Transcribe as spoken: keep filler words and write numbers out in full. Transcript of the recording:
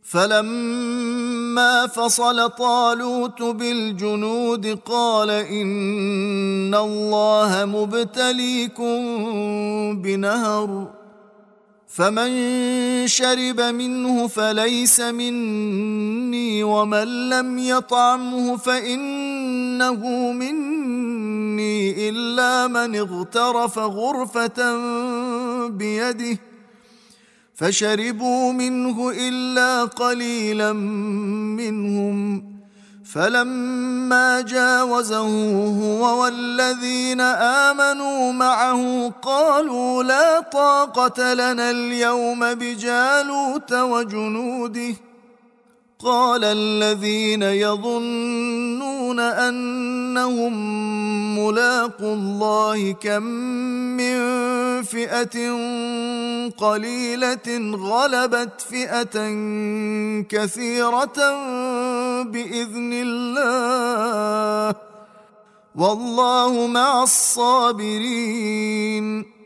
فلما فصل طالوت بالجنود قال إن الله مبتليكم بنهر فمن شرب منه فليس مني ومن لم يطعمه فإنه مني إلا من اغترف غرفة بيده فشربوا منه إلا قليلا منهم فلما جاوزه هو والذين آمنوا معه قالوا لا طاقة لنا اليوم بجالوت وجنوده قال الذين يظنون أنهم ملاقو الله كم من فئة قليلة غلبت فئة كثيرة بإذن الله والله مع الصابرين